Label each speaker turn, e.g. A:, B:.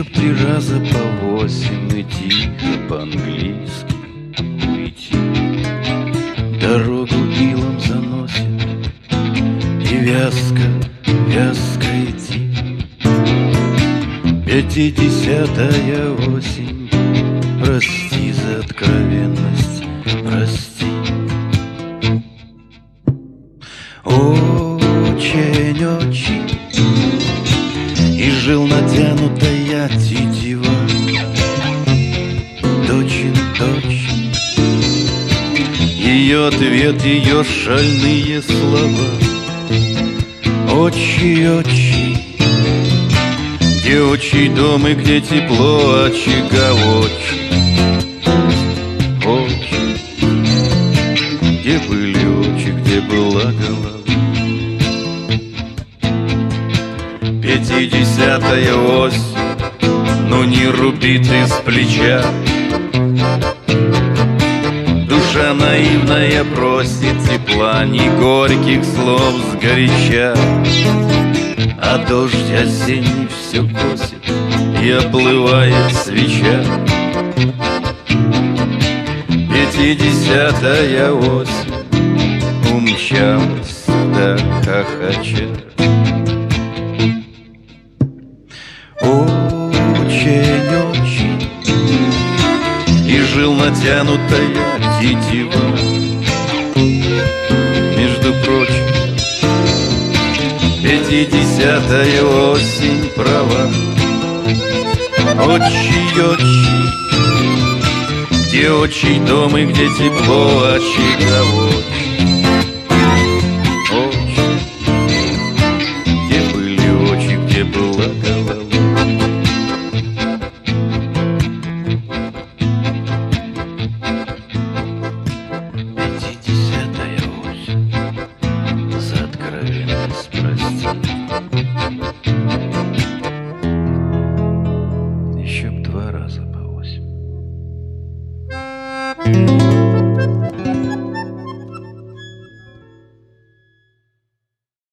A: Еще б 3 раза по 8 и тихо по-английски уйти. Дорогу илом заносит, и вязко, вязко идти. 50-я осень, прости за откровенность, прости. Очень-очень и жил натянутая тетива, точен-точен ее ответ, ее шальные слова. Очи-очи, где отчий дом и где тепло очага. Очи, очи, где были очи, где была голова. 50-я осень, ну не руби ты с плеча. Душа наивная просит тепла, не горьких слов сгоряча. А дождь осенний все косит, и оплывает свеча. 50-я осень умчалась сюда хохоча. Очень-очень и жил натянутая тетива. Между прочим, 50-я осень права. Очи-очи, где отчий дом и где тепло очага.